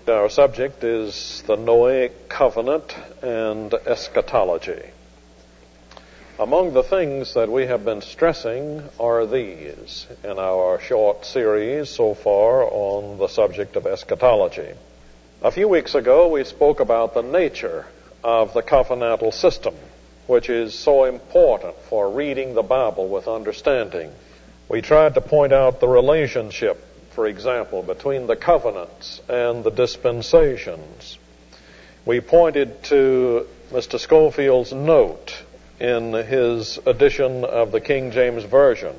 Our subject is the Noahic covenant and eschatology. Among the things that we have been stressing are these in our short series so far on the subject of eschatology. A few weeks ago we spoke about the nature of the covenantal system, which is so important for reading the Bible with understanding. We tried to point out the relationship, for example, between the covenants and the dispensations. We pointed to Mr. Scofield's note in his edition of the King James Version,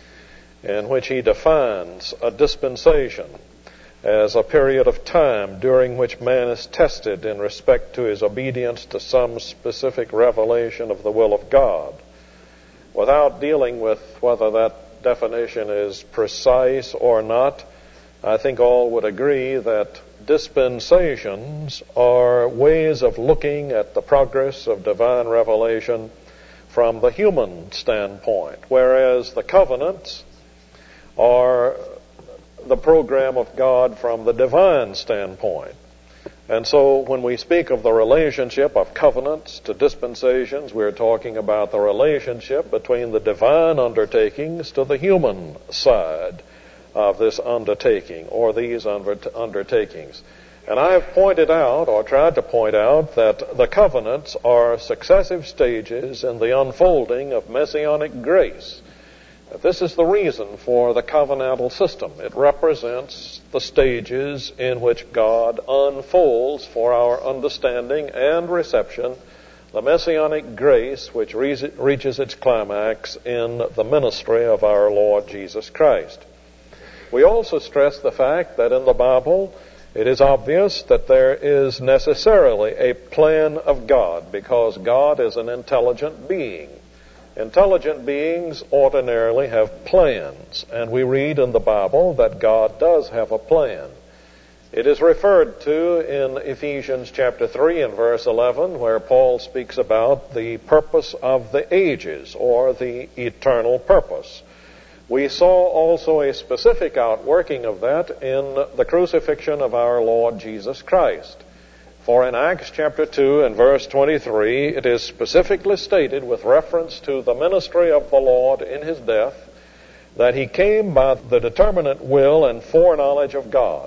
in which he defines a dispensation as a period of time during which man is tested in respect to his obedience to some specific revelation of the will of God. Without dealing with whether that definition is precise or not, I think all would agree that dispensations are ways of looking at the progress of divine revelation from the human standpoint, whereas the covenants are the program of God from the divine standpoint. And so when we speak of the relationship of covenants to dispensations, we're talking about the relationship between the divine undertakings to the human side of this undertaking, or these undertakings. And I have pointed out, or tried to point out, that the covenants are successive stages in the unfolding of messianic grace. This is the reason for the covenantal system. It represents the stages in which God unfolds for our understanding and reception the messianic grace which reaches its climax in the ministry of our Lord Jesus Christ. We also stress the fact that in the Bible it is obvious that there is necessarily a plan of God, because God is an intelligent being. Intelligent beings ordinarily have plans, and we read in the Bible that God does have a plan. It is referred to in Ephesians chapter 3 and verse 11, where Paul speaks about the purpose of the ages, or the eternal purpose. We saw also a specific outworking of that in the crucifixion of our Lord Jesus Christ. For in Acts chapter 2 and verse 23, it is specifically stated with reference to the ministry of the Lord in his death that he came by the determinate will and foreknowledge of God,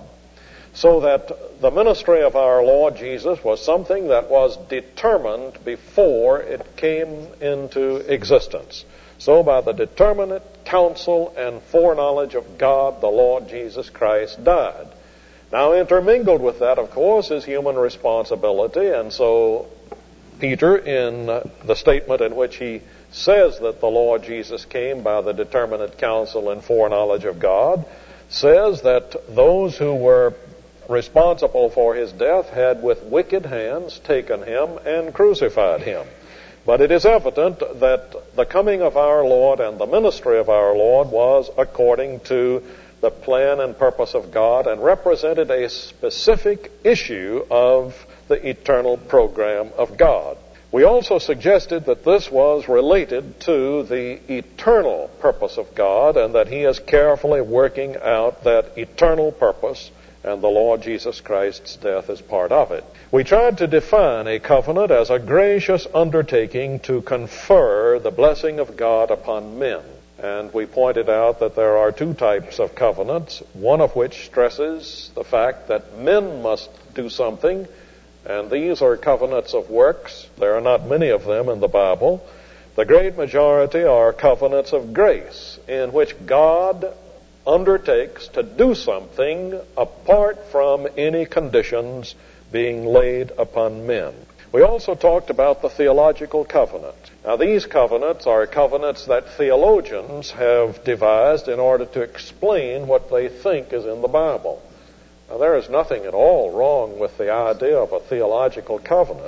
so that the ministry of our Lord Jesus was something that was determined before it came into existence. So by the determinate counsel and foreknowledge of God, the Lord Jesus Christ died. Now, intermingled with that, of course, is human responsibility, and so Peter, in the statement in which he says that the Lord Jesus came by the determinate counsel and foreknowledge of God, says that those who were responsible for his death had with wicked hands taken him and crucified him. But it is evident that the coming of our Lord and the ministry of our Lord was according to the plan and purpose of God, and represented a specific issue of the eternal program of God. We also suggested that this was related to the eternal purpose of God, and that he is carefully working out that eternal purpose, and the Lord Jesus Christ's death is part of it. We tried to define a covenant as a gracious undertaking to confer the blessing of God upon men. And we pointed out that there are two types of covenants, one of which stresses the fact that men must do something, and these are covenants of works. There are not many of them in the Bible. The great majority are covenants of grace, in which God undertakes to do something apart from any conditions being laid upon men. We also talked about the theological covenant. Now, these covenants are covenants that theologians have devised in order to explain what they think is in the Bible. Now, there is nothing at all wrong with the idea of a theological covenant.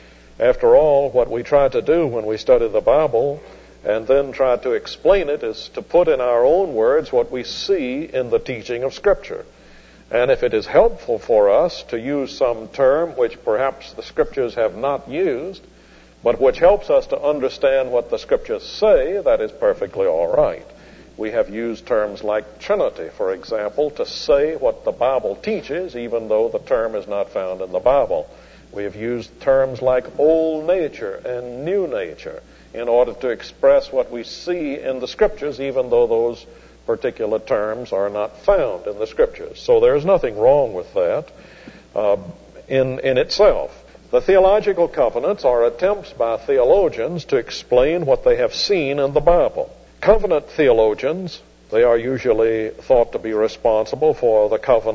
After all, what we try to do when we study the Bible and then try to explain it is to put in our own words what we see in the teaching of Scripture. And if it is helpful for us to use some term which perhaps the Scriptures have not used, but which helps us to understand what the Scriptures say, that is perfectly all right. We have used terms like Trinity, for example, to say what the Bible teaches, even though the term is not found in the Bible. We have used terms like old nature and new nature in order to express what we see in the Scriptures, even though those particular terms are not found in the Scriptures. So there's nothing wrong with that in itself. The theological covenants are attempts by theologians to explain what they have seen in the Bible. Covenant theologians, they are usually thought to be responsible for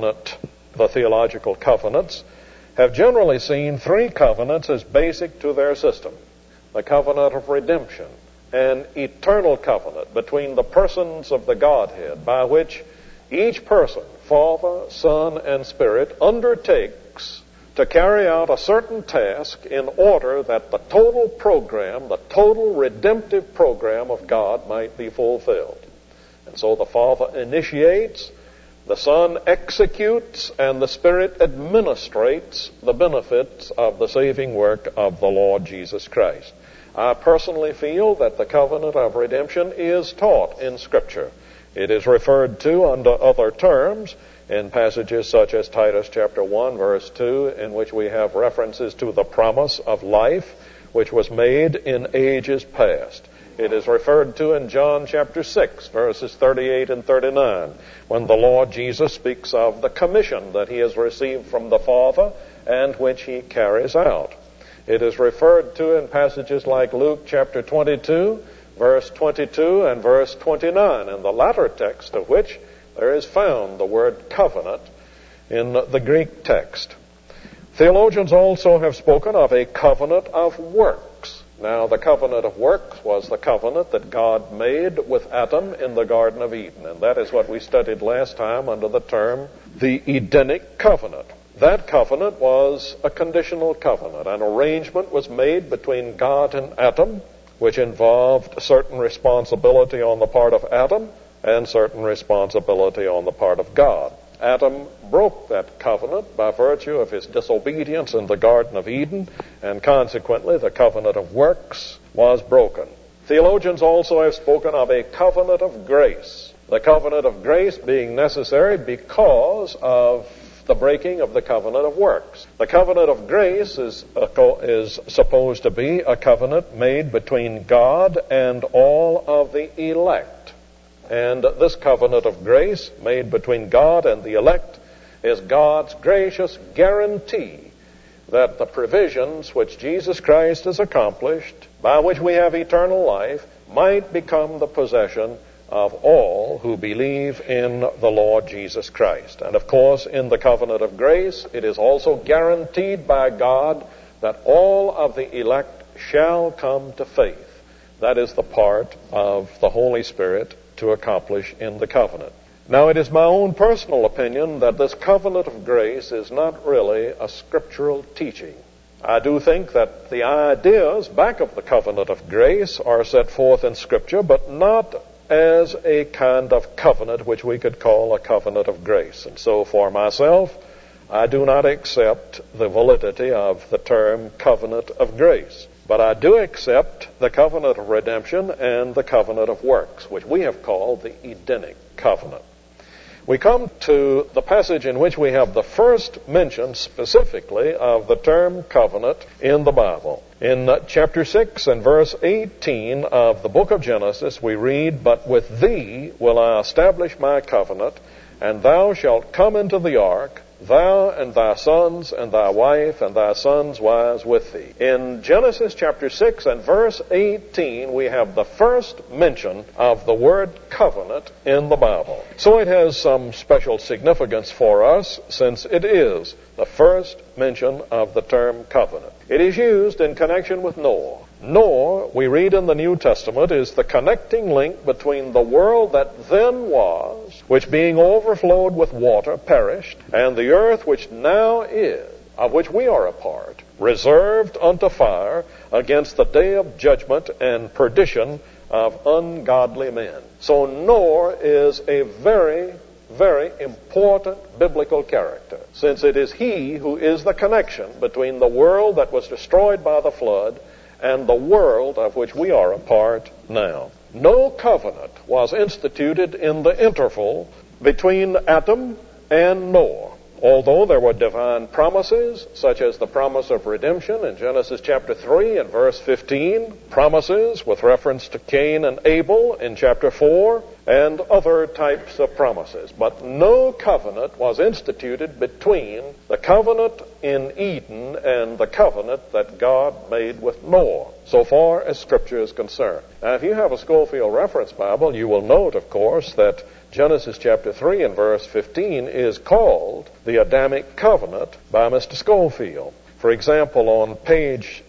the theological covenants, have generally seen three covenants as basic to their system. The covenant of redemption, an eternal covenant between the persons of the Godhead by which each person, Father, Son, and Spirit, undertakes to carry out a certain task in order that the total program, the total redemptive program of God might be fulfilled. And so the Father initiates, the Son executes, and the Spirit administrates the benefits of the saving work of the Lord Jesus Christ. I personally feel that the covenant of redemption is taught in Scripture. It is referred to under other terms in passages such as Titus chapter 1, verse 2, in which we have references to the promise of life which was made in ages past. It is referred to in John chapter 6, verses 38 and 39, when the Lord Jesus speaks of the commission that he has received from the Father and which he carries out. It is referred to in passages like Luke chapter 22, verse 22 and verse 29, in the latter text of which there is found the word covenant in the Greek text. Theologians also have spoken of a covenant of works. Now, the covenant of works was the covenant that God made with Adam in the Garden of Eden, and that is what we studied last time under the term the Edenic covenant. That covenant was a conditional covenant. An arrangement was made between God and Adam, which involved certain responsibility on the part of Adam and certain responsibility on the part of God. Adam broke that covenant by virtue of his disobedience in the Garden of Eden, and consequently the covenant of works was broken. Theologians also have spoken of a covenant of grace. The covenant of grace being necessary because of the breaking of the covenant of works. The covenant of grace is supposed to be a covenant made between God and all of the elect. And this covenant of grace made between God and the elect is God's gracious guarantee that the provisions which Jesus Christ has accomplished, by which we have eternal life, might become the possession of all who believe in the Lord Jesus Christ. And of course, in the covenant of grace, it is also guaranteed by God that all of the elect shall come to faith. That is the part of the Holy Spirit to accomplish in the covenant. Now, it is my own personal opinion that this covenant of grace is not really a scriptural teaching. I do think that the ideas back of the covenant of grace are set forth in Scripture, but not as a kind of covenant which we could call a covenant of grace. And so for myself, I do not accept the validity of the term covenant of grace. But I do accept the covenant of redemption and the covenant of works, which we have called the Edenic covenant. We come to the passage in which we have the first mention specifically of the term covenant in the Bible. In chapter 6 and verse 18 of the book of Genesis, we read, "But with thee will I establish my covenant, and thou shalt come into the ark, thou and thy sons and thy wife and thy sons' wives with thee." In Genesis chapter 6 and verse 18, we have the first mention of the word covenant in the Bible. So it has some special significance for us, since it is the first mention of the term covenant. It is used in connection with Noah. Noah, we read in the New Testament, is the connecting link between the world that then was, which being overflowed with water perished, and the earth which now is, of which we are a part, reserved unto fire against the day of judgment and perdition of ungodly men. So Noah is a very, very important biblical character, since it is he who is the connection between the world that was destroyed by the flood and the world of which we are a part now. No covenant was instituted in the interval between Adam and Noah. Although there were divine promises, such as the promise of redemption in Genesis chapter 3 and verse 15, promises with reference to Cain and Abel in chapter 4, and other types of promises. But no covenant was instituted between the covenant in Eden and the covenant that God made with Noah, so far as Scripture is concerned. Now, if you have a Scofield Reference Bible, you will note, of course, that Genesis chapter 3 and verse 15 is called the Adamic Covenant by Mr. Scofield. For example, on page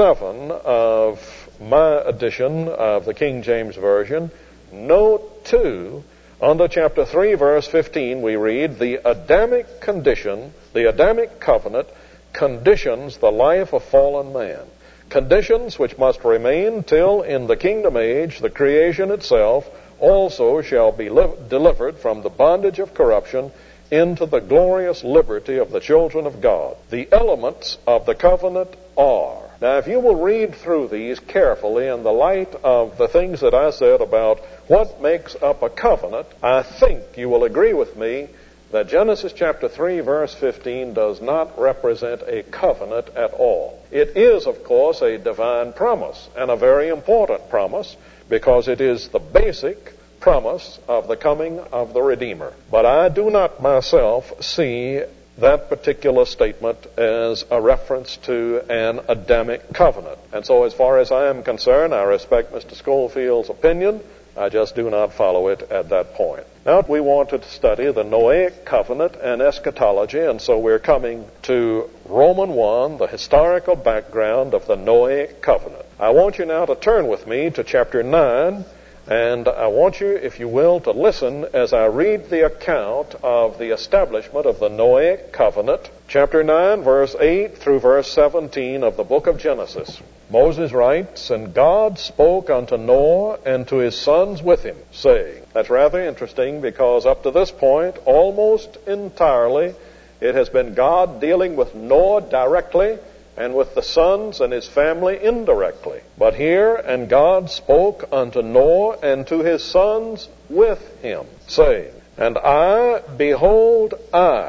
7 of my edition of the King James Version, note 2, under chapter 3 verse 15, we read, the Adamic condition, the Adamic covenant conditions the life of fallen man. Conditions which must remain till in the kingdom age the creation itself also shall be delivered from the bondage of corruption into the glorious liberty of the children of God. The elements of the covenant are. Now, if you will read through these carefully in the light of the things that I said about what makes up a covenant, I think you will agree with me that Genesis chapter 3 verse 15 does not represent a covenant at all. It is, of course, a divine promise, and a very important promise, because it is the basic promise of the coming of the Redeemer. But I do not myself see that particular statement as a reference to an Adamic covenant. And so as far as I am concerned, I respect Mr. Scofield's opinion. I just do not follow it at that point. Now, we wanted to study the Noahic covenant and eschatology, and so we're coming to Romans 1, the historical background of the Noahic covenant. I want you now to turn with me to chapter 9, and I want you, if you will, to listen as I read the account of the establishment of the Noahic covenant, chapter 9, verse 8 through verse 17 of the book of Genesis. Moses writes, "And God spoke unto Noah and to his sons with him, saying," that's rather interesting, because up to this point, almost entirely, it has been God dealing with Noah directly and with the sons and his family indirectly. But here, "And God spoke unto Noah and to his sons with him, saying, And I, behold, I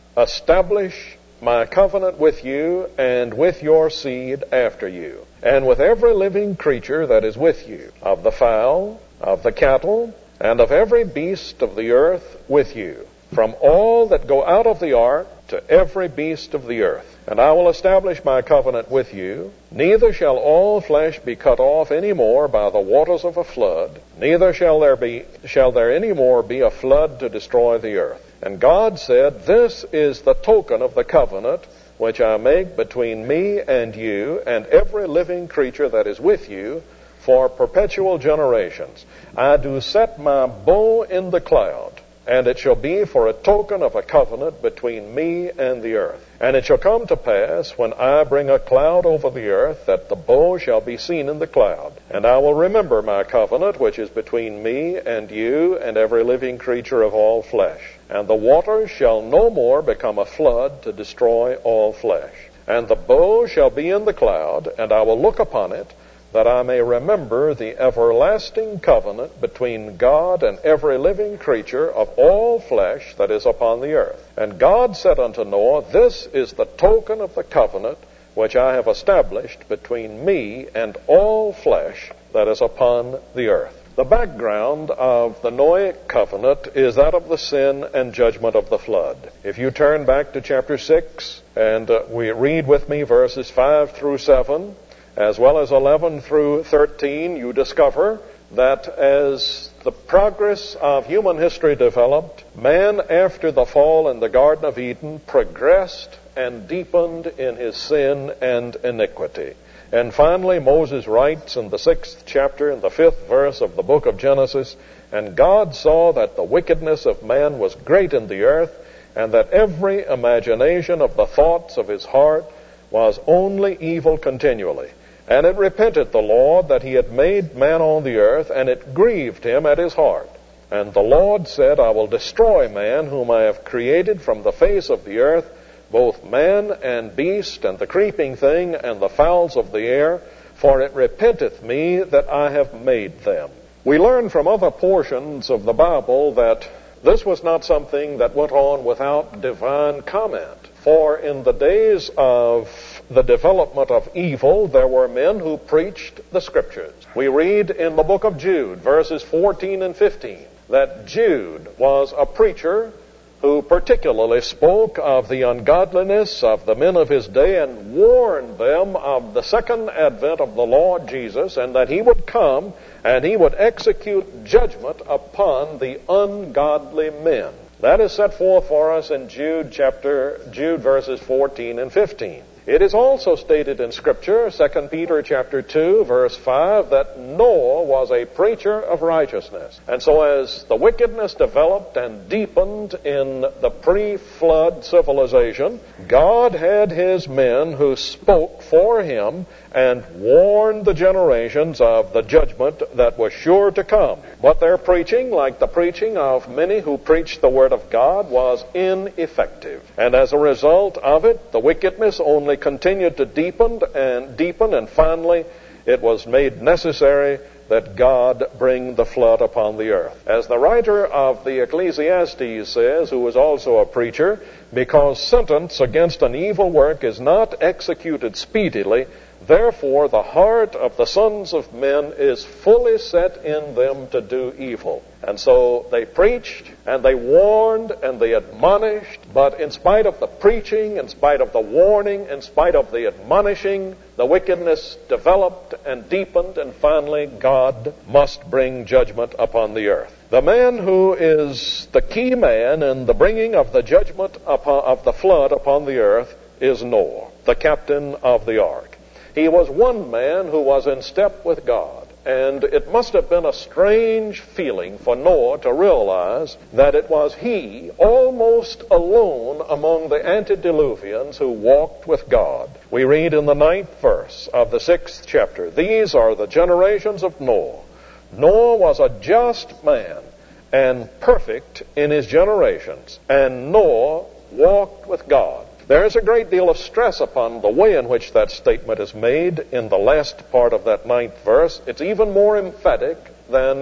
establish my covenant with you and with your seed after you, and with every living creature that is with you, of the fowl, of the cattle, and of every beast of the earth with you, from all that go out of the ark to every beast of the earth. And I will establish my covenant with you, neither shall all flesh be cut off any more by the waters of a flood, neither shall there any more be a flood to destroy the earth. And God said, This is the token of the covenant which I make between me and you and every living creature that is with you for perpetual generations. I do set my bow in the cloud, and it shall be for a token of a covenant between me and the earth. And it shall come to pass, when I bring a cloud over the earth, that the bow shall be seen in the cloud. And I will remember my covenant, which is between me and you and every living creature of all flesh. And the waters shall no more become a flood to destroy all flesh. And the bow shall be in the cloud, and I will look upon it, that I may remember the everlasting covenant between God and every living creature of all flesh that is upon the earth. And God said unto Noah, This is the token of the covenant which I have established between me and all flesh that is upon the earth." The background of the Noahic covenant is that of the sin and judgment of the flood. If you turn back to chapter 6 and we read with me verses 5 through 7, as well as 11 through 13, you discover that as the progress of human history developed, man, after the fall in the Garden of Eden, progressed and deepened in his sin and iniquity. And finally, Moses writes in the 6th chapter, in the 5th verse of the book of Genesis, "And God saw that the wickedness of man was great in the earth, and that every imagination of the thoughts of his heart was only evil continually. And it repented the Lord that he had made man on the earth, and it grieved him at his heart. And the Lord said, I will destroy man whom I have created from the face of the earth, both man and beast, and the creeping thing, and the fowls of the air, for it repenteth me that I have made them." We learn from other portions of the Bible that this was not something that went on without divine comment. For in the days of the development of evil, there were men who preached the Scriptures. We read in the book of Jude, verses 14 and 15, that Jude was a preacher who particularly spoke of the ungodliness of the men of his day and warned them of the second advent of the Lord Jesus, and that he would come and he would execute judgment upon the ungodly men. That is set forth for us in Jude verses 14 and 15. It is also stated in Scripture, 2 Peter chapter 2, verse 5, that Noah was a preacher of righteousness. And so as the wickedness developed and deepened in the pre-flood civilization, God had his men who spoke for him and warned the generations of the judgment that was sure to come. But their preaching, like the preaching of many who preached the Word of God, was ineffective. And as a result of it, the wickedness only continued to deepen, and finally it was made necessary that God bring the flood upon the earth. As the writer of the Ecclesiastes says, who was also a preacher, because sentence against an evil work is not executed speedily, therefore the heart of the sons of men is fully set in them to do evil. And so they preached, and they warned, and they admonished, but in spite of the preaching, in spite of the warning, in spite of the admonishing, the wickedness developed and deepened, and finally God must bring judgment upon the earth. The man who is the key man in the bringing of the judgment of the flood upon the earth is Noah, the captain of the ark. He was one man who was in step with God, and it must have been a strange feeling for Noah to realize that it was he, almost alone among the antediluvians, who walked with God. We read in the 9th verse of the 6th chapter, "These are the generations of Noah. Noah was a just man and perfect in his generations, and Noah walked with God." There is a great deal of stress upon the way in which that statement is made in the last part of that 9th verse. It's even more emphatic than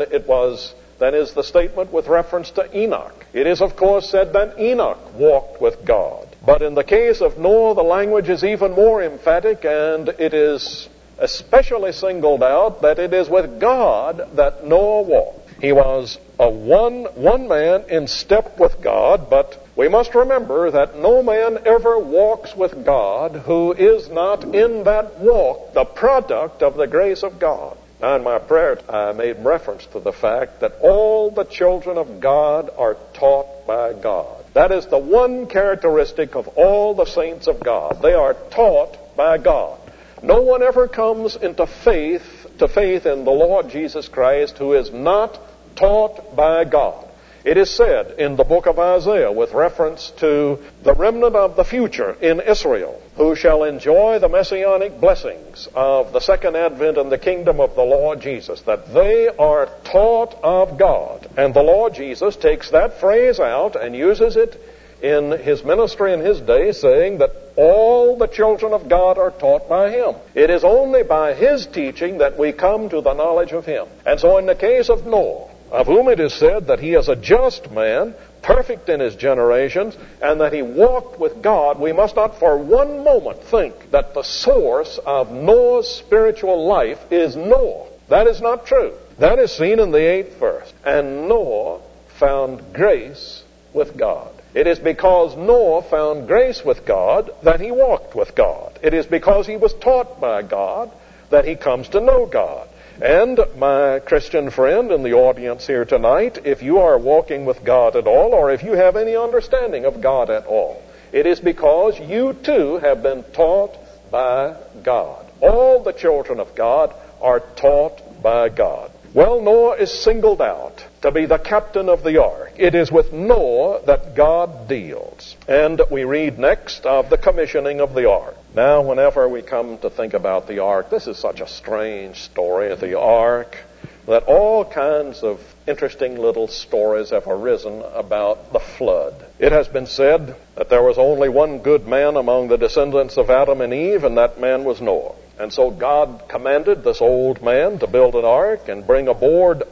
is the statement with reference to Enoch. It is, of course, said that Enoch walked with God. But in the case of Noah, the language is even more emphatic, and it is especially singled out that it is with God that Noah walked. He was a one man in step with God, but we must remember that no man ever walks with God who is not in that walk the product of the grace of God. Now, in my prayer, I made reference to the fact that all the children of God are taught by God. That is the one characteristic of all the saints of God. They are taught by God. No one ever comes into faith in the Lord Jesus Christ who is not taught by God. It is said in the book of Isaiah with reference to the remnant of the future in Israel who shall enjoy the messianic blessings of the second advent and the kingdom of the Lord Jesus, that they are taught of God. And the Lord Jesus takes that phrase out and uses it in his ministry in his day, saying that all the children of God are taught by him. It is only by his teaching that we come to the knowledge of him. And so in the case of Noah, of whom it is said that he is a just man, perfect in his generations, and that he walked with God, we must not for one moment think that the source of Noah's spiritual life is Noah. That is not true. That is seen in the 8th verse. And Noah found grace with God. It is because Noah found grace with God that he walked with God. It is because he was taught by God that he comes to know God. And my Christian friend in the audience here tonight, if you are walking with God at all, or if you have any understanding of God at all, it is because you too have been taught by God. All the children of God are taught by God. Well, Noah is singled out to be the captain of the ark. It is with Noah that God deals. And we read next of the commissioning of the ark. Now, whenever we come to think about the ark, this is such a strange story of the ark that all kinds of interesting little stories have arisen about the flood. It has been said that there was only one good man among the descendants of Adam and Eve, and that man was Noah. And so God commanded this old man to build an ark and bring aboard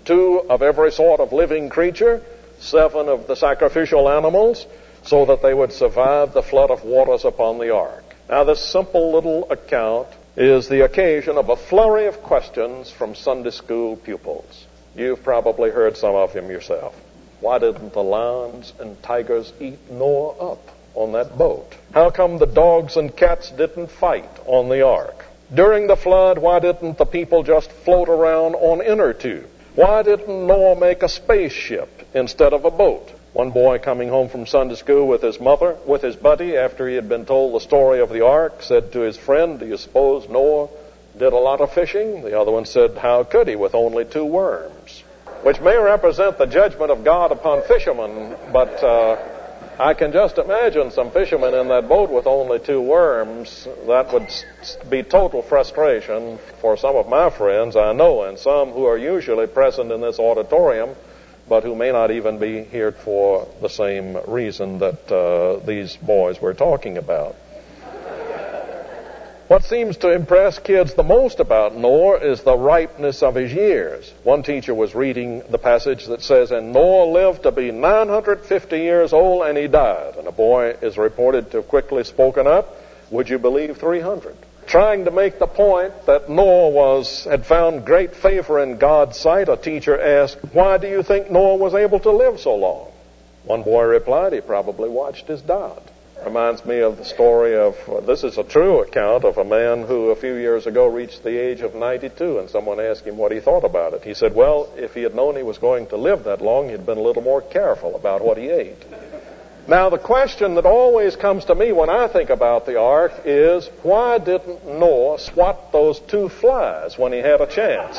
2 of every sort of living creature, 7 of the sacrificial animals, so that they would survive the flood of waters upon the ark. Now, this simple little account is the occasion of a flurry of questions from Sunday school pupils. You've probably heard some of them yourself. Why didn't the lions and tigers eat Noah up on that boat? How come the dogs and cats didn't fight on the ark? During the flood, why didn't the people just float around on inner tube? Why didn't Noah make a spaceship instead of a boat? One boy coming home from Sunday school with his buddy, after he had been told the story of the ark, said to his friend, "Do you suppose Noah did a lot of fishing?" The other one said, "How could he with only 2 worms?" Which may represent the judgment of God upon fishermen, but I can just imagine some fishermen in that boat with only 2 worms. That would be total frustration for some of my friends, I know, and some who are usually present in this auditorium, but who may not even be here for the same reason that these boys were talking about. What seems to impress kids the most about Noah is the ripeness of his years. One teacher was reading the passage that says, "And Noah lived to be 950 years old, and he died." And a boy is reported to have quickly spoken up, "Would you believe 300?" Trying to make the point that Noah had found great favor in God's sight, a teacher asked, "Why do you think Noah was able to live so long?" One boy replied, "He probably watched his dad." Reminds me of the story of, this is a true account of a man who a few years ago reached the age of 92, and someone asked him what he thought about it. He said, well, if he had known he was going to live that long, he'd been a little more careful about what he ate. Now, the question that always comes to me when I think about the ark is, why didn't Noah swat those 2 flies when he had a chance?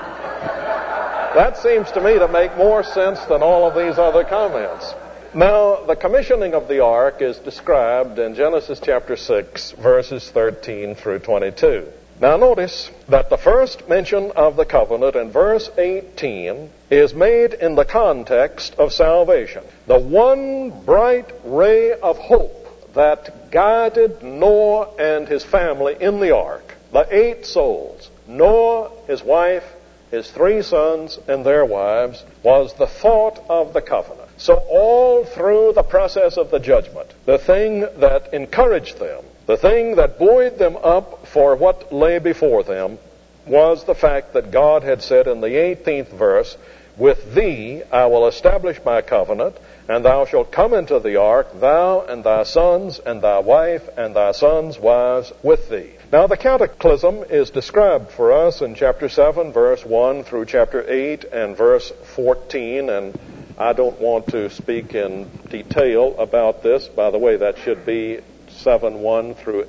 That seems to me to make more sense than all of these other comments. Now, the commissioning of the ark is described in Genesis chapter 6, verses 13 through 22. Now, notice that the first mention of the covenant in verse 18 is made in the context of salvation. The one bright ray of hope that guided Noah and his family in the ark, the 8 souls, Noah, his wife, his 3 sons, and their wives, was the thought of the covenant. So all through the process of the judgment, the thing that encouraged them, the thing that buoyed them up for what lay before them, was the fact that God had said in the 18th verse, "With thee I will establish my covenant, and thou shalt come into the ark, thou and thy sons and thy wife and thy sons' wives with thee." Now, the cataclysm is described for us in chapter 7, verse 1 through chapter 8 and verse 14, and I don't want to speak in detail about this. By the way, that should be 7:1 through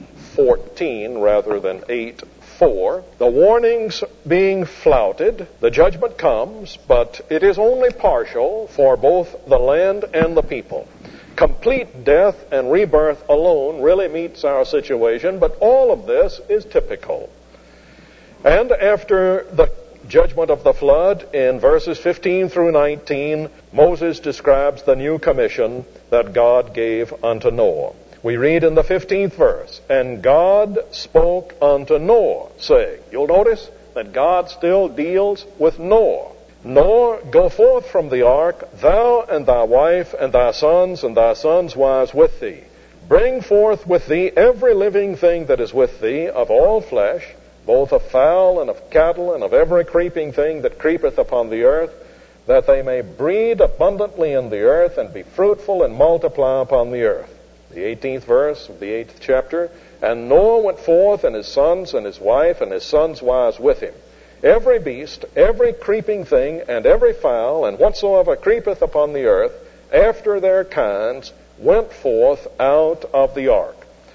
8:14 rather than 8:4. The warnings being flouted, the judgment comes, but it is only partial for both the land and the people. Complete death and rebirth alone really meets our situation, but all of this is typical. And after the judgment of the flood, in verses 15 through 19, Moses describes the new commission that God gave unto Noah. We read in the 15th verse, "And God spoke unto Noah, saying," you'll notice that God still deals with Noah. "Noah, go forth from the ark, thou and thy wife and thy sons wives with thee. Bring forth with thee every living thing that is with thee of all flesh, both of fowl and of cattle and of every creeping thing that creepeth upon the earth, that they may breed abundantly in the earth and be fruitful and multiply upon the earth." The 18th verse of the 8th chapter, "And Noah went forth, and his sons and his wife and his sons' wives with him. Every beast, every creeping thing, and every fowl, and whatsoever creepeth upon the earth, after their kinds, went forth out of the ark."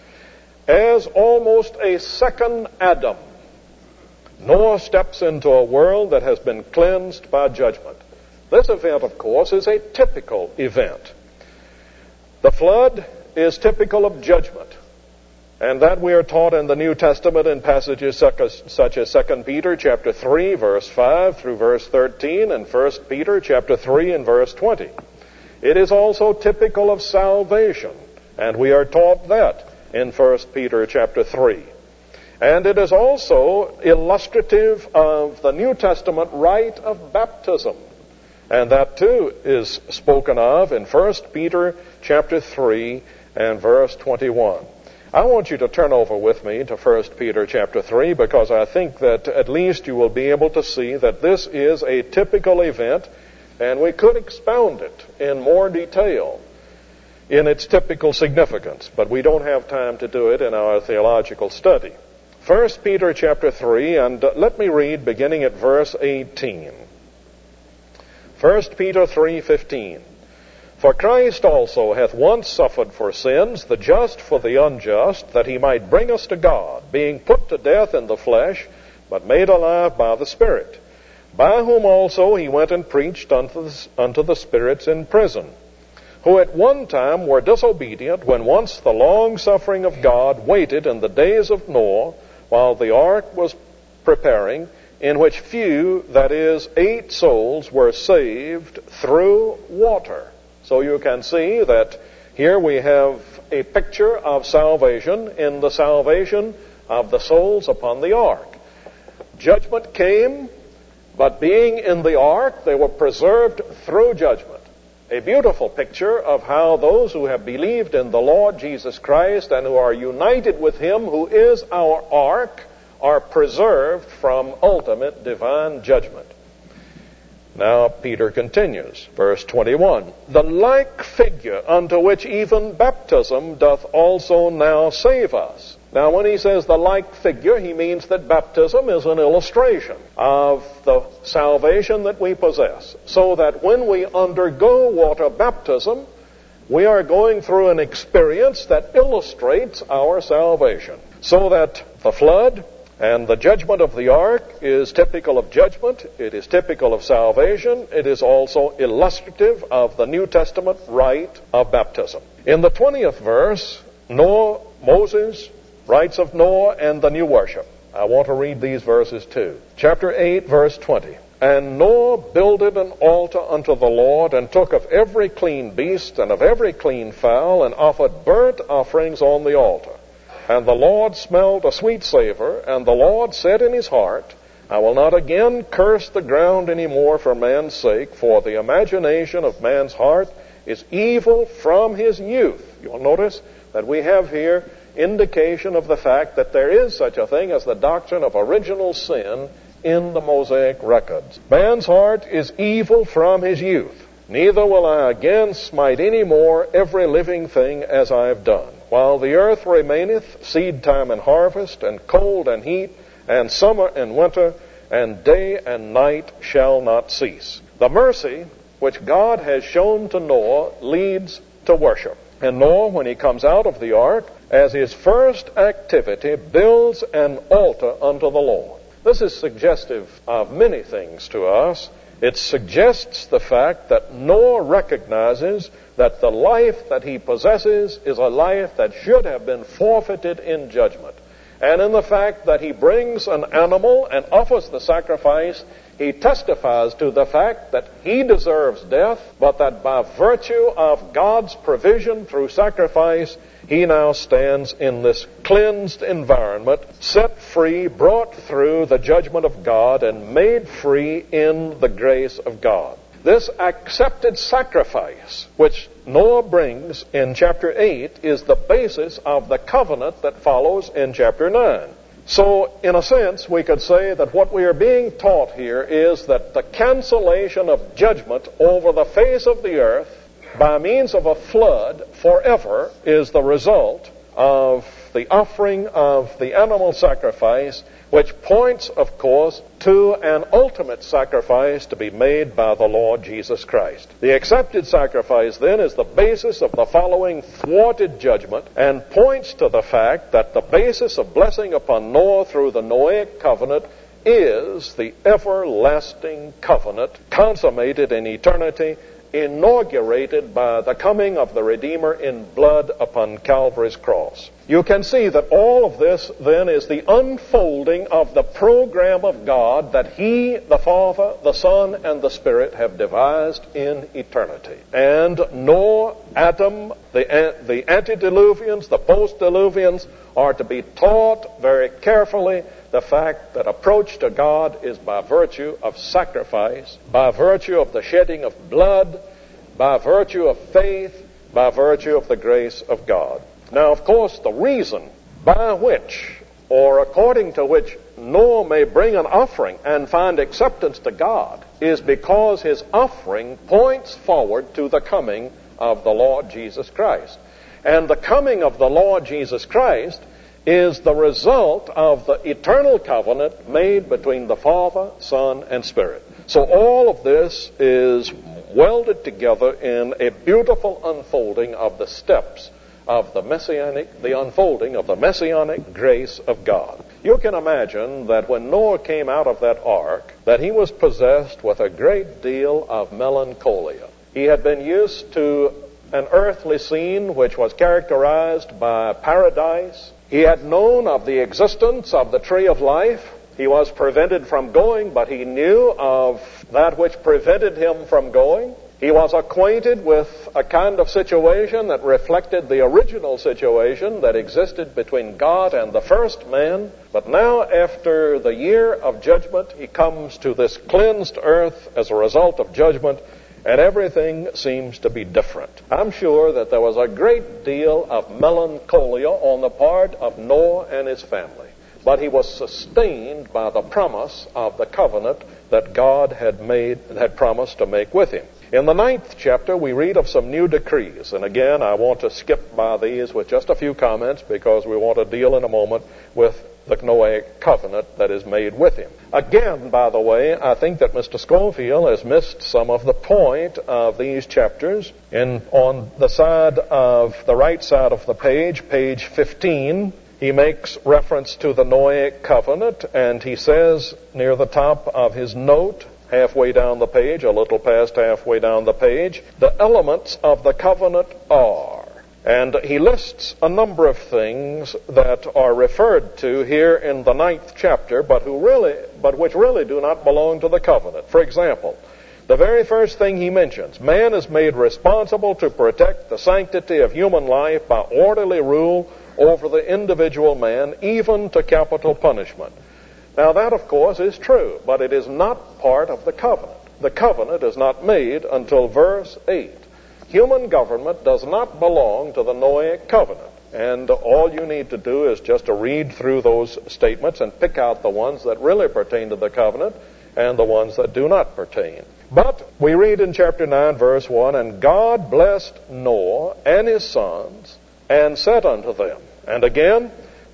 As almost a second Adam, Noah steps into a world that has been cleansed by judgment. This event, of course, is a typical event. The flood is typical of judgment, and that we are taught in the New Testament in passages such as 2 Peter chapter 3, verse 5 through verse 13, and 1 Peter chapter 3 and verse 20. It is also typical of salvation, and we are taught that in 1 Peter chapter 3. And it is also illustrative of the New Testament rite of baptism. And that too is spoken of in 1 Peter chapter 3 and verse 21. I want you to turn over with me to 1 Peter chapter 3 because I think that at least you will be able to see that this is a typical event, and we could expound it in more detail in its typical significance, but we don't have time to do it in our theological study. 1 Peter chapter 3, and let me read beginning at verse 18. 1 Peter 3:15. For Christ also hath once suffered for sins, the just for the unjust, that he might bring us to God, being put to death in the flesh, but made alive by the Spirit, by whom also he went and preached unto the spirits in prison, who at one time were disobedient, when once the long suffering of God waited in the days of Noah, while the ark was preparing, in which few, that is, 8 souls, were saved through water. So you can see that here we have a picture of salvation in the salvation of the souls upon the ark. Judgment came, but being in the ark, they were preserved through judgment. A beautiful picture of how those who have believed in the Lord Jesus Christ and who are united with Him, who is our ark, are preserved from ultimate divine judgment. Now Peter continues, verse 21. The like figure unto which even baptism doth also now save us. Now when he says the like figure, he means that baptism is an illustration of the salvation that we possess. So that when we undergo water baptism, we are going through an experience that illustrates our salvation. So that the flood and the judgment of the ark is typical of judgment. It is typical of salvation. It is also illustrative of the New Testament rite of baptism. In the 20th verse, Moses writes of Noah and the new worship. I want to read these verses too. Chapter 8, verse 20. And Noah builded an altar unto the Lord, and took of every clean beast and of every clean fowl, and offered burnt offerings on the altar. And the Lord smelled a sweet savor, and the Lord said in his heart, I will not again curse the ground any more for man's sake, for the imagination of man's heart is evil from his youth. You'll notice that we have here indication of the fact that there is such a thing as the doctrine of original sin in the Mosaic records. Man's heart is evil from his youth. Neither will I again smite any more every living thing as I have done. While the earth remaineth, seed time and harvest, and cold and heat, and summer and winter, and day and night shall not cease. The mercy which God has shown to Noah leads to worship. And Noah, when he comes out of the ark, as his first activity, builds an altar unto the Lord. This is suggestive of many things to us. It suggests the fact that Noah recognizes that the life that he possesses is a life that should have been forfeited in judgment. And in the fact that he brings an animal and offers the sacrifice, he testifies to the fact that he deserves death, but that by virtue of God's provision through sacrifice, he now stands in this cleansed environment, set free, brought through the judgment of God, and made free in the grace of God. This accepted sacrifice, which Noah brings in chapter 8, is the basis of the covenant that follows in chapter 9. So, in a sense, we could say that what we are being taught here is that the cancellation of judgment over the face of the earth by means of a flood forever is the result of the offering of the animal sacrifice, which points, of course, to an ultimate sacrifice to be made by the Lord Jesus Christ. The accepted sacrifice, then, is the basis of the following thwarted judgment, and points to the fact that the basis of blessing upon Noah through the Noahic covenant is the everlasting covenant consummated in eternity, inaugurated by the coming of the Redeemer in blood upon Calvary's cross. You can see that all of this, then, is the unfolding of the program of God that He, the Father, the Son, and the Spirit have devised in eternity. And Noah Adam, the antediluvians, the post-diluvians, are to be taught very carefully the fact that approach to God is by virtue of sacrifice, by virtue of the shedding of blood, by virtue of faith, by virtue of the grace of God. Now, of course, the reason by which, or according to which, Noah may bring an offering and find acceptance to God is because his offering points forward to the coming of the Lord Jesus Christ. And the coming of the Lord Jesus Christ is the result of the eternal covenant made between the Father, Son, and Spirit. So all of this is welded together in a beautiful unfolding of the steps of the unfolding of the messianic grace of God. You can imagine that when Noah came out of that ark, that he was possessed with a great deal of melancholia. He had been used to an earthly scene which was characterized by paradise. He had known of the existence of the tree of life. He was prevented from going, but he knew of that which prevented him from going. He was acquainted with a kind of situation that reflected the original situation that existed between God and the first man. But now, after the year of judgment, he comes to this cleansed earth as a result of judgment, and everything seems to be different. I'm sure that there was a great deal of melancholia on the part of Noah and his family. But he was sustained by the promise of the covenant that God had promised to make with him. In the 9th chapter, we read of some new decrees. And again, I want to skip by these with just a few comments because we want to deal in a moment with the Noahic covenant that is made with him. Again, by the way, I think that Mr. Schofield has missed some of the point of these chapters. On the right side of the page, page 15, he makes reference to the Noahic covenant, and he says near the top of his note, halfway down the page, a little past halfway down the page, the elements of the covenant are. And he lists a number of things that are referred to here in the 9th chapter, but which really do not belong to the covenant. For example, the very first thing he mentions, man is made responsible to protect the sanctity of human life by orderly rule over the individual man, even to capital punishment. Now that, of course, is true, but it is not part of the covenant. The covenant is not made until verse 8. Human government does not belong to the Noahic covenant. And all you need to do is just to read through those statements and pick out the ones that really pertain to the covenant and the ones that do not pertain. But we read in chapter 9, verse 1, and God blessed Noah and his sons and said unto them. And again,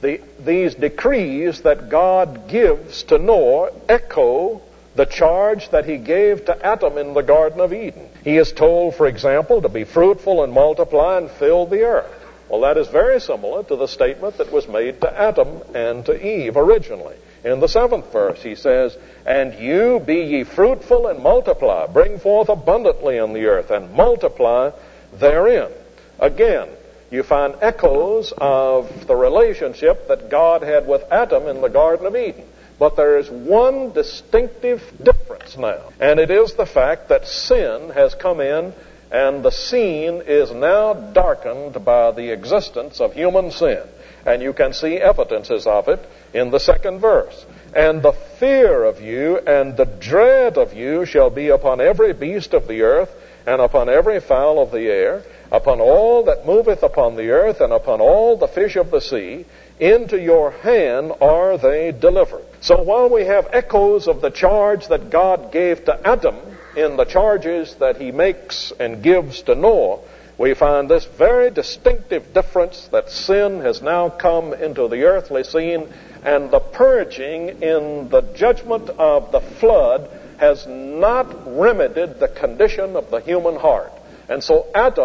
these decrees that God gives to Noah echo the charge that he gave to Adam in the Garden of Eden. He is told, for example, to be fruitful and multiply and fill the earth. Well, that is very similar to the statement that was made to Adam and to Eve originally. In the 7th verse, he says, and you be ye fruitful and multiply, bring forth abundantly in the earth, and multiply therein. Again, you find echoes of the relationship that God had with Adam in the Garden of Eden. But there is one distinctive difference now, and it is the fact that sin has come in, and the scene is now darkened by the existence of human sin. And you can see evidences of it in the 2nd verse. And the fear of you and the dread of you shall be upon every beast of the earth, and upon every fowl of the air, upon all that moveth upon the earth, and upon all the fish of the sea. Into your hand are they delivered. So while we have echoes of the charge that God gave to Adam in the charges that he makes and gives to Noah, we find this very distinctive difference that sin has now come into the earthly scene, and the purging in the judgment of the flood has not remedied the condition of the human heart. And so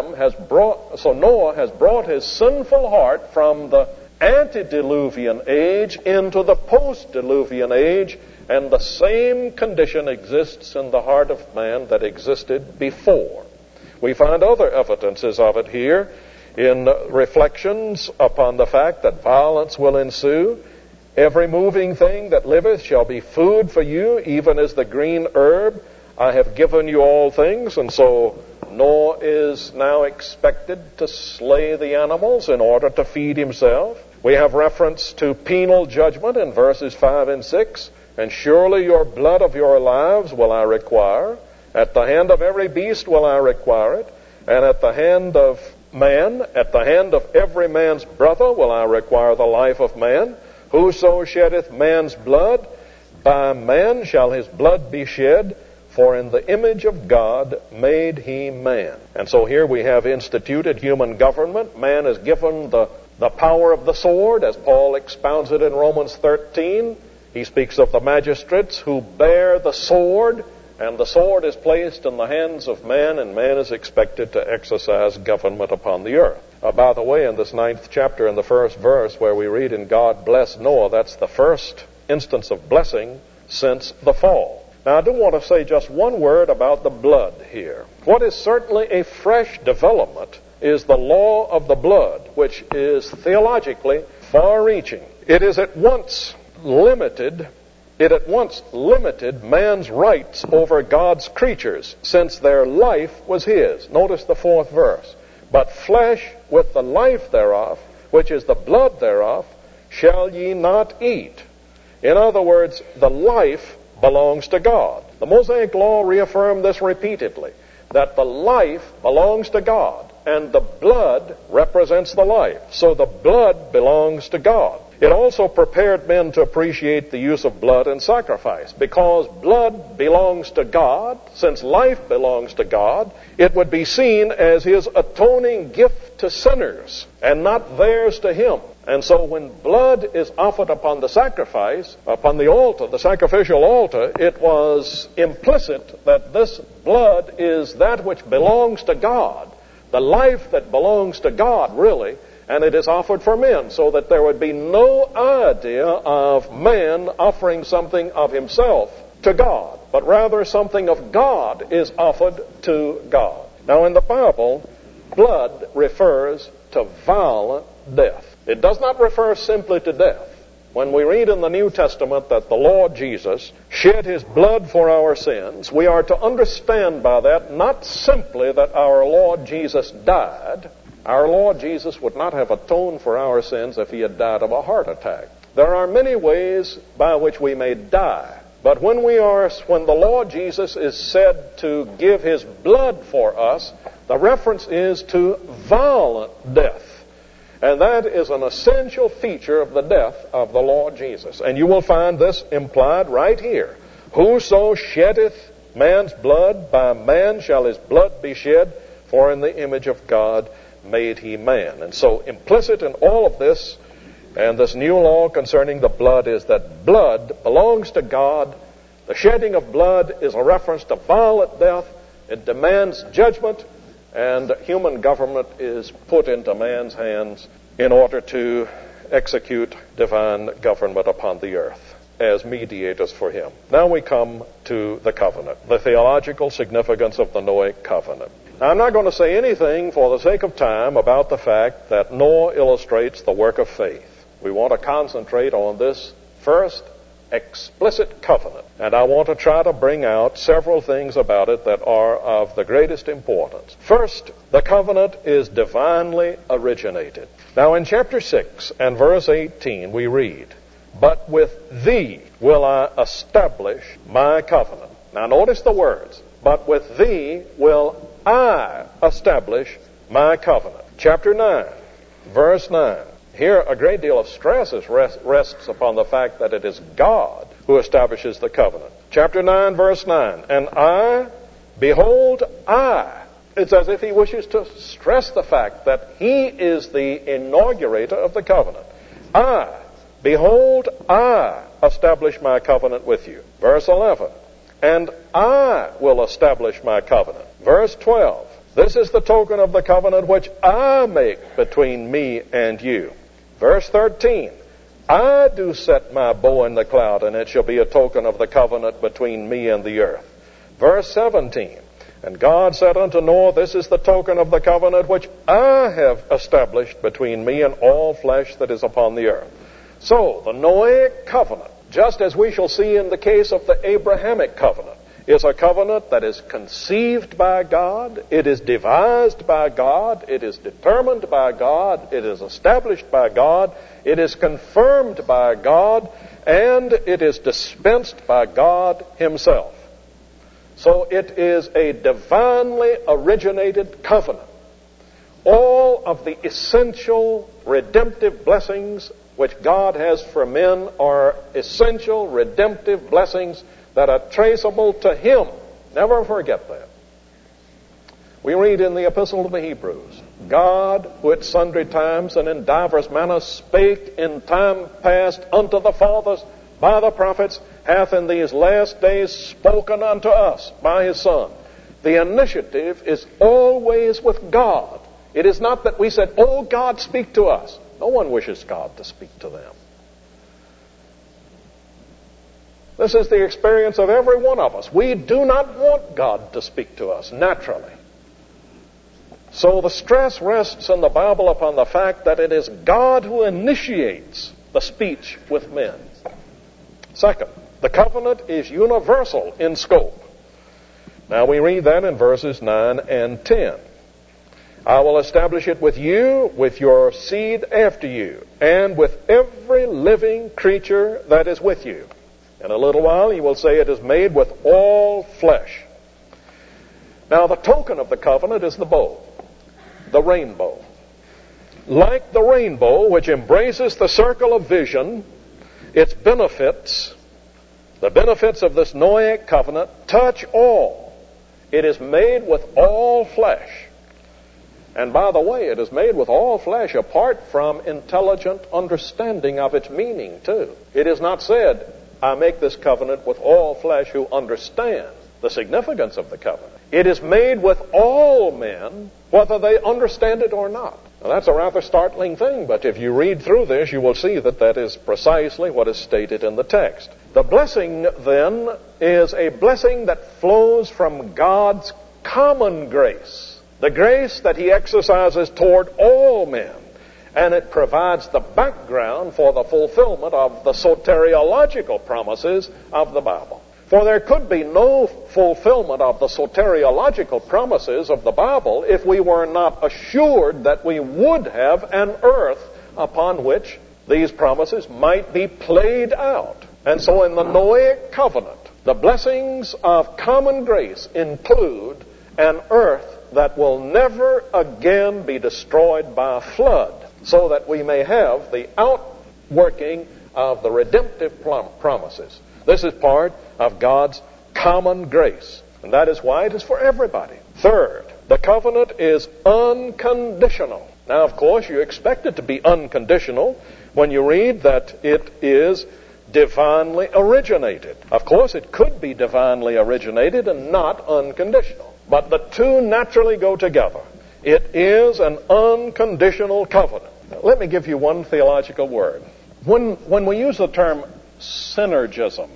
Noah has brought his sinful heart from the antediluvian age into the post-diluvian age, and the same condition exists in the heart of man that existed before. We find other evidences of it here in reflections upon the fact that violence will ensue. Every moving thing that liveth shall be food for you, even as the green herb. I have given you all things, and so Noah is now expected to slay the animals in order to feed himself. We have reference to penal judgment in verses 5 and 6. And surely your blood of your lives will I require. At the hand of every beast will I require it. And at the hand of man, at the hand of every man's brother will I require the life of man. Whoso sheddeth man's blood, by man shall his blood be shed. For in the image of God made he man. And so here we have instituted human government. Man is given the power of the sword, as Paul expounds it in Romans 13. He speaks of the magistrates who bear the sword, and the sword is placed in the hands of man, and man is expected to exercise government upon the earth. By the way, in this 9th chapter, in the first verse, where we read, "And God blessed Noah," that's the first instance of blessing since the fall. Now, I do want to say just one word about the blood here. What is certainly a fresh development is the law of the blood, which is theologically far-reaching. It at once limited man's rights over God's creatures, since their life was his. Notice the 4th verse. "But flesh with the life thereof, which is the blood thereof, shall ye not eat." In other words, the life belongs to God. The Mosaic Law reaffirmed this repeatedly, that the life belongs to God, and the blood represents the life. So the blood belongs to God. It also prepared men to appreciate the use of blood in sacrifice. Because blood belongs to God, since life belongs to God, it would be seen as his atoning gift to sinners, and not theirs to him. And so when blood is offered upon the sacrifice, upon the altar, the sacrificial altar, it was implicit that this blood is that which belongs to God, the life that belongs to God, really, and it is offered for men, so that there would be no idea of man offering something of himself to God, but rather something of God is offered to God. Now in the Bible, blood refers to violent death. It does not refer simply to death. When we read in the New Testament that the Lord Jesus shed his blood for our sins, we are to understand by that not simply that our Lord Jesus died. Our Lord Jesus would not have atoned for our sins if he had died of a heart attack. There are many ways by which we may die. But when the Lord Jesus is said to give his blood for us, the reference is to violent death. And that is an essential feature of the death of the Lord Jesus. And you will find this implied right here. "Whoso sheddeth man's blood, by man shall his blood be shed, for in the image of God made he man." And so implicit in all of this, and this new law concerning the blood, is that blood belongs to God. The shedding of blood is a reference to violent death. It demands judgment, and human government is put into man's hands in order to execute divine government upon the earth as mediators for him. Now we come to the covenant, the theological significance of the Noahic covenant. Now, I'm not going to say anything for the sake of time about the fact that Noah illustrates the work of faith. We want to concentrate on this first explicit covenant. And I want to try to bring out several things about it that are of the greatest importance. First, the covenant is divinely originated. Now in chapter 6 and verse 18 we read, "But with thee will I establish my covenant." Now notice the words, "But with thee will I establish my covenant." Chapter 9, verse 9. Here, a great deal of stress rests upon the fact that it is God who establishes the covenant. Chapter 9, verse 9. "And I, behold, I." It's as if he wishes to stress the fact that he is the inaugurator of the covenant. "I, behold, I establish my covenant with you." Verse 11. "And I will establish my covenant." Verse 12. "This is the token of the covenant which I make between me and you." Verse 13, "I do set my bow in the cloud, and it shall be a token of the covenant between me and the earth." Verse 17, "And God said unto Noah, This is the token of the covenant which I have established between me and all flesh that is upon the earth." So, the Noahic covenant, just as we shall see in the case of the Abrahamic covenant, is a covenant that is conceived by God, it is devised by God, it is determined by God, it is established by God, it is confirmed by God, and it is dispensed by God Himself. So it is a divinely originated covenant. All of the essential redemptive blessings which God has for men are essential redemptive blessings that are traceable to Him. Never forget that. We read in the Epistle to the Hebrews, God, who at sundry times and in divers manners spake in time past unto the fathers by the prophets, hath in these last days spoken unto us by His Son. The initiative is always with God. It is not that we said, "Oh, God, speak to us." No one wishes God to speak to them. This is the experience of every one of us. We do not want God to speak to us naturally. So the stress rests in the Bible upon the fact that it is God who initiates the speech with men. Second, the covenant is universal in scope. Now we read that in verses 9 and 10. I will establish it with you, with your seed after you, and with every living creature that is with you. In a little while he will say it is made with all flesh. Now the token of the covenant is the bow, the rainbow. Like the rainbow, which embraces the circle of vision, its benefits, the benefits of this Noahic covenant, touch all. It is made with all flesh. And by the way, it is made with all flesh apart from intelligent understanding of its meaning too. It is not said, I make this covenant with all flesh who understand the significance of the covenant. It is made with all men, whether they understand it or not. Now, that's a rather startling thing, but if you read through this, you will see that that is precisely what is stated in the text. The blessing, then, is a blessing that flows from God's common grace, the grace that He exercises toward all men. And it provides the background for the fulfillment of the soteriological promises of the Bible. For there could be no fulfillment of the soteriological promises of the Bible if we were not assured that we would have an earth upon which these promises might be played out. And so in the Noahic covenant, the blessings of common grace include an earth that will never again be destroyed by a flood, so that we may have the outworking of the redemptive promises. This is part of God's common grace, and that is why it is for everybody. Third, the covenant is unconditional. Now, of course, you expect it to be unconditional when you read that it is divinely originated. Of course, it could be divinely originated and not unconditional, but the two naturally go together. It is an unconditional covenant. Now, let me give you one theological word. When we use the term synergism,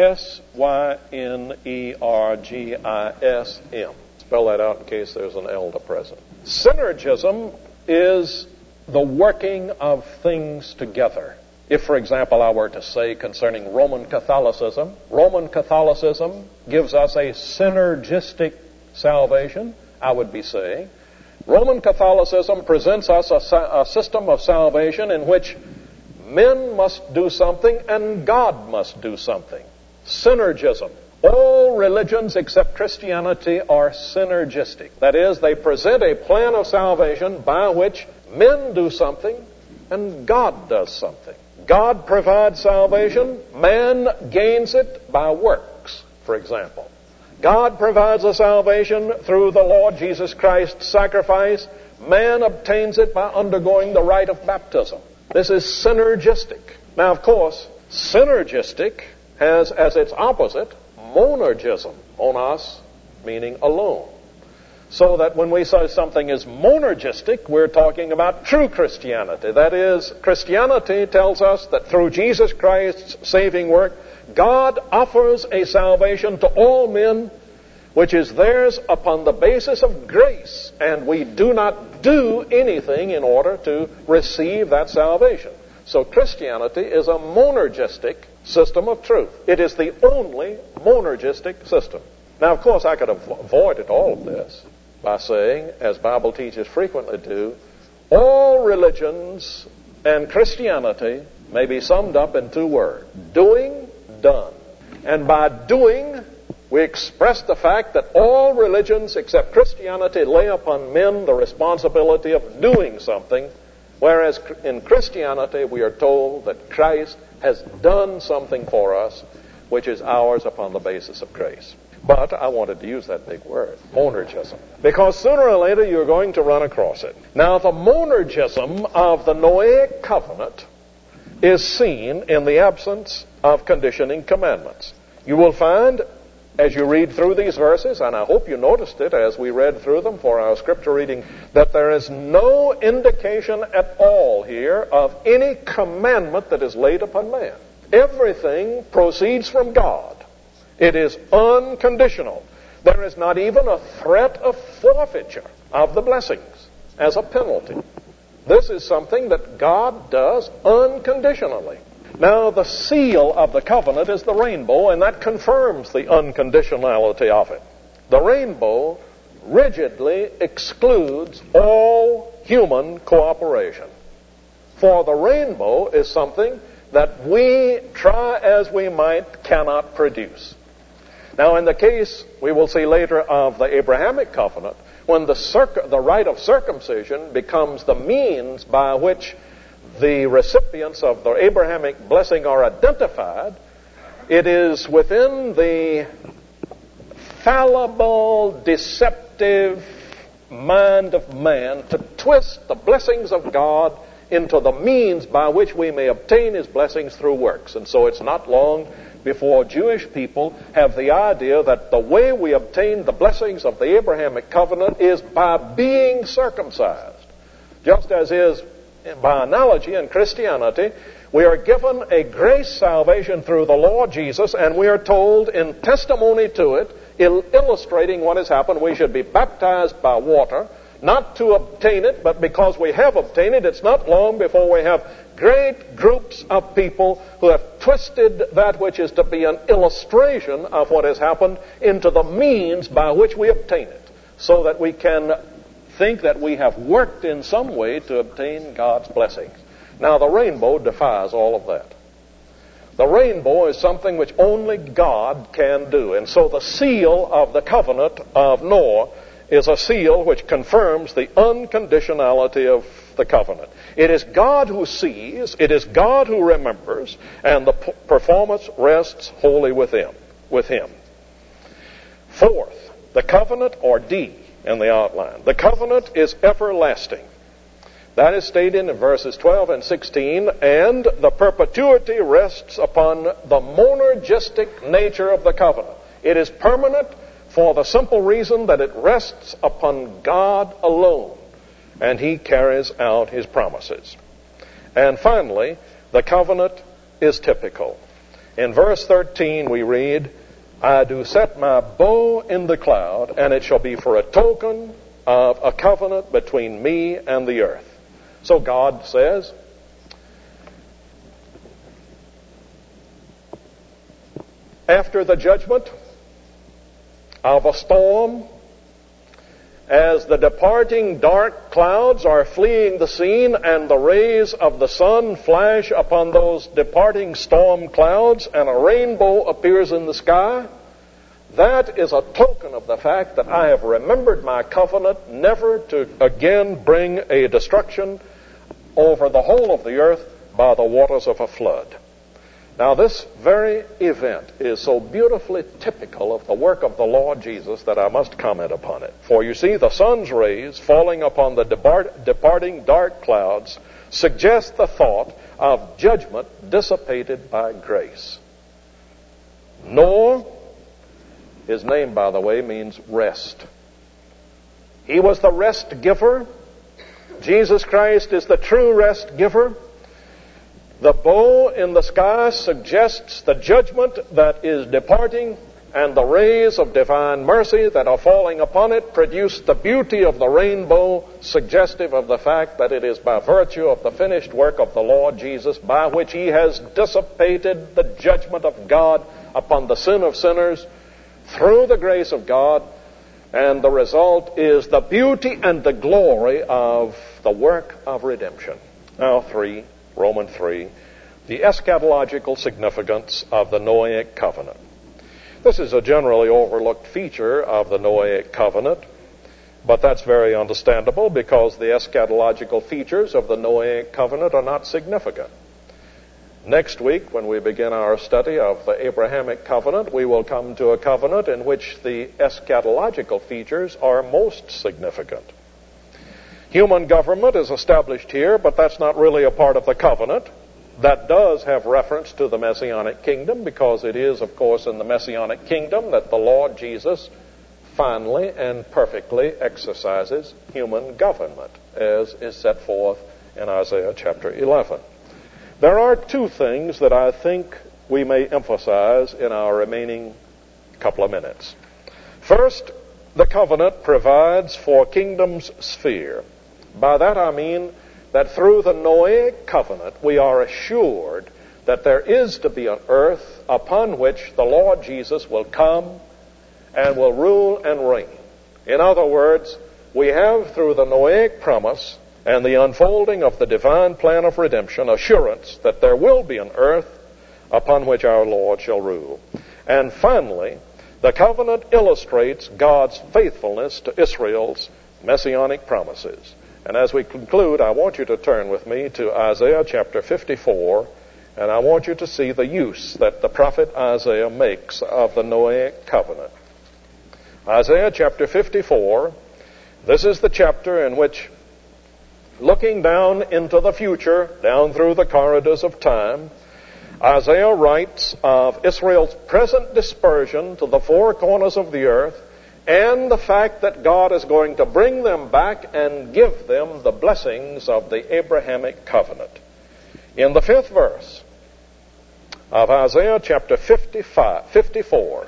synergism, spell that out in case there's an elder present. Synergism is the working of things together. If, for example, I were to say concerning Roman Catholicism gives us a synergistic salvation, I would be saying Roman Catholicism presents us a system of salvation in which men must do something and God must do something. Synergism. All religions except Christianity are synergistic. That is, they present a plan of salvation by which men do something and God does something. God provides salvation, man gains it by works, for example. God provides the salvation through the Lord Jesus Christ's sacrifice. Man obtains it by undergoing the rite of baptism. This is synergistic. Now, of course, synergistic has as its opposite monergism. Monos meaning alone. So that when we say something is monergistic, we're talking about true Christianity. That is, Christianity tells us that through Jesus Christ's saving work, God offers a salvation to all men which is theirs upon the basis of grace, and we do not do anything in order to receive that salvation. So Christianity is a monergistic system of truth. It is the only monergistic system. Now, of course, I could have avoided all of this by saying, as Bible teachers frequently do, all religions and Christianity may be summed up in two words: doing, done. And by doing, we express the fact that all religions except Christianity lay upon men the responsibility of doing something, whereas in Christianity we are told that Christ has done something for us, which is ours upon the basis of grace. But I wanted to use that big word, monergism, because sooner or later you're going to run across it. Now, the monergism of the Noahic covenant is seen in the absence of conditioning commandments. You will find, as you read through these verses, and I hope you noticed it as we read through them for our scripture reading, that there is no indication at all here of any commandment that is laid upon man. Everything proceeds from God. It is unconditional. There is not even a threat of forfeiture of the blessings as a penalty. This is something that God does unconditionally. Now, the seal of the covenant is the rainbow, and that confirms the unconditionality of it. The rainbow rigidly excludes all human cooperation. For the rainbow is something that we, try as we might, cannot produce. Now, in the case, we will see later, of the Abrahamic covenant, when the rite of circumcision becomes the means by which the recipients of the Abrahamic blessing are identified, it is within the fallible, deceptive mind of man to twist the blessings of God into the means by which we may obtain His blessings through works. And so it's not long before Jewish people have the idea that the way we obtain the blessings of the Abrahamic covenant is by being circumcised. Just as is, by analogy, in Christianity, we are given a grace salvation through the Lord Jesus, and we are told in testimony to it, illustrating what has happened, we should be baptized by water, not to obtain it, but because we have obtained it. It's not long before we have great groups of people who have twisted that which is to be an illustration of what has happened into the means by which we obtain it, so that we can think that we have worked in some way to obtain God's blessings. Now, the rainbow defies all of that. The rainbow is something which only God can do. And so the seal of the covenant of Noah is a seal which confirms the unconditionality of the covenant. It is God who sees, it is God who remembers, and the performance rests wholly with Him. Fourth, the covenant, or D in the outline. The covenant is everlasting. That is stated in verses 12 and 16, and the perpetuity rests upon the monergistic nature of the covenant. It is permanent for the simple reason that it rests upon God alone, and He carries out His promises. And finally, the covenant is typical. In verse 13 we read, I do set my bow in the cloud, and it shall be for a token of a covenant between me and the earth. So God says, after the judgment of a storm, as the departing dark clouds are fleeing the scene and the rays of the sun flash upon those departing storm clouds and a rainbow appears in the sky, that is a token of the fact that I have remembered my covenant never to again bring a destruction over the whole of the earth by the waters of a flood. Now, this very event is so beautifully typical of the work of the Lord Jesus that I must comment upon it. For you see, the sun's rays falling upon the departing dark clouds suggest the thought of judgment dissipated by grace. Noah, his name, by the way, means rest. He was the rest giver. Jesus Christ is the true rest giver. The bow in the sky suggests the judgment that is departing, and the rays of divine mercy that are falling upon it produce the beauty of the rainbow, suggestive of the fact that it is by virtue of the finished work of the Lord Jesus by which He has dissipated the judgment of God upon the sin of sinners through the grace of God, and the result is the beauty and the glory of the work of redemption. Now, Romans 3, the eschatological significance of the Noahic covenant. This is a generally overlooked feature of the Noahic covenant, but that's very understandable because the eschatological features of the Noahic covenant are not significant. Next week, when we begin our study of the Abrahamic covenant, we will come to a covenant in which the eschatological features are most significant. Human government is established here, but that's not really a part of the covenant. That does have reference to the Messianic kingdom, because it is, of course, in the Messianic kingdom that the Lord Jesus finally and perfectly exercises human government, as is set forth in Isaiah chapter 11. There are two things that I think we may emphasize in our remaining couple of minutes. First, the covenant provides for kingdom's sphere. By that I mean that through the Noahic covenant we are assured that there is to be an earth upon which the Lord Jesus will come and will rule and reign. In other words, we have through the Noahic promise and the unfolding of the divine plan of redemption assurance that there will be an earth upon which our Lord shall rule. And finally, the covenant illustrates God's faithfulness to Israel's messianic promises. And as we conclude, I want you to turn with me to Isaiah chapter 54, and I want you to see the use that the prophet Isaiah makes of the Noahic covenant. Isaiah chapter 54, this is the chapter in which, looking down into the future, down through the corridors of time, Isaiah writes of Israel's present dispersion to the four corners of the earth, and the fact that God is going to bring them back and give them the blessings of the Abrahamic covenant. In the 5th verse of Isaiah chapter 54,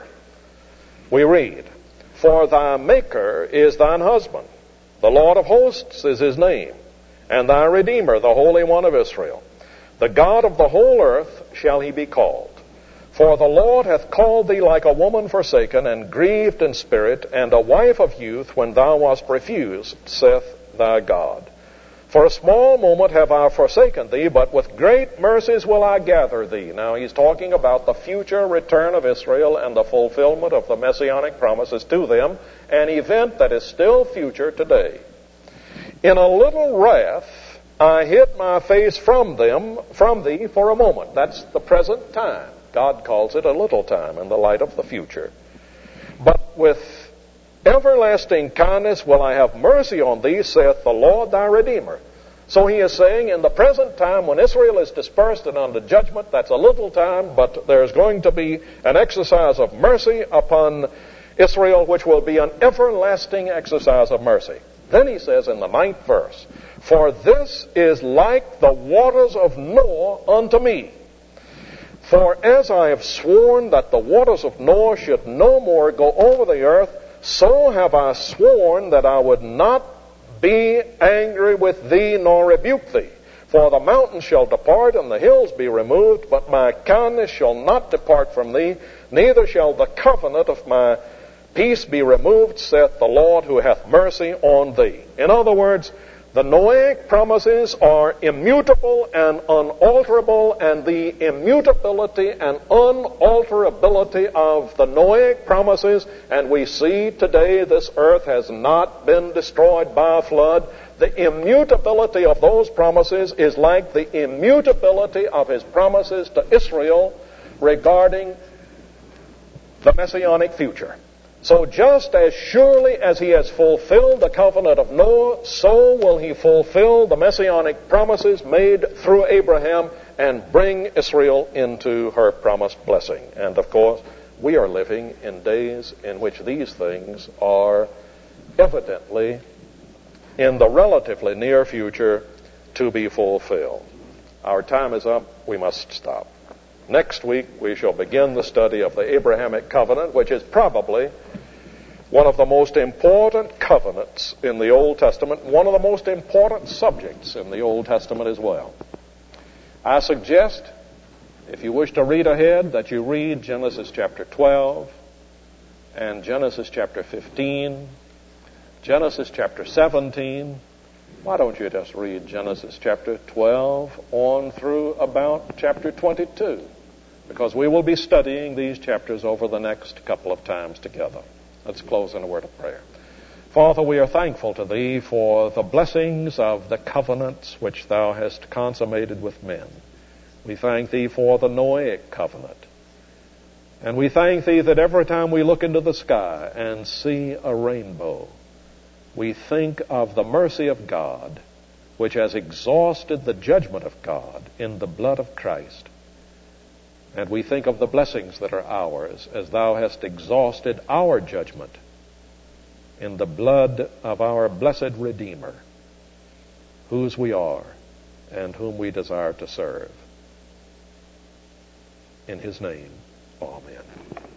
we read, "For thy Maker is thine husband, the Lord of hosts is his name, and thy Redeemer, the Holy One of Israel. The God of the whole earth shall he be called. For the Lord hath called thee like a woman forsaken and grieved in spirit, and a wife of youth when thou wast refused, saith thy God. For a small moment have I forsaken thee, but with great mercies will I gather thee." Now he's talking about the future return of Israel and the fulfillment of the messianic promises to them, an event that is still future today. "In a little wrath I hid my face from thee for a moment." That's the present time. God calls it a little time in the light of the future. "But with everlasting kindness will I have mercy on thee, saith the Lord thy Redeemer." So he is saying in the present time when Israel is dispersed and under judgment, that's a little time, but there's going to be an exercise of mercy upon Israel, which will be an everlasting exercise of mercy. Then he says in the 9th verse, "For this is like the waters of Noah unto me. For as I have sworn that the waters of Noah should no more go over the earth, so have I sworn that I would not be angry with thee nor rebuke thee. For the mountains shall depart and the hills be removed, but my kindness shall not depart from thee, neither shall the covenant of my peace be removed, saith the Lord who hath mercy on thee." In other words, the Noahic promises are immutable and unalterable, and the immutability and unalterability of the Noahic promises, and we see today this earth has not been destroyed by a flood. The immutability of those promises is like the immutability of his promises to Israel regarding the messianic future. So just as surely as he has fulfilled the covenant of Noah, so will he fulfill the messianic promises made through Abraham and bring Israel into her promised blessing. And of course, we are living in days in which these things are evidently in the relatively near future to be fulfilled. Our time is up. We must stop. Next week, we shall begin the study of the Abrahamic covenant, which is probably one of the most important covenants in the Old Testament, one of the most important subjects in the Old Testament as well. I suggest, if you wish to read ahead, that you read Genesis chapter 12, and Genesis chapter 15, Genesis chapter 17. Why don't you just read Genesis chapter 12 on through about chapter 22? Because we will be studying these chapters over the next couple of times together. Let's close in a word of prayer. Father, we are thankful to Thee for the blessings of the covenants which Thou hast consummated with men. We thank Thee for the Noahic covenant. And we thank Thee that every time we look into the sky and see a rainbow, we think of the mercy of God, which has exhausted the judgment of God in the blood of Christ. And we think of the blessings that are ours as Thou hast exhausted our judgment in the blood of our blessed Redeemer, whose we are and whom we desire to serve. In His name, amen.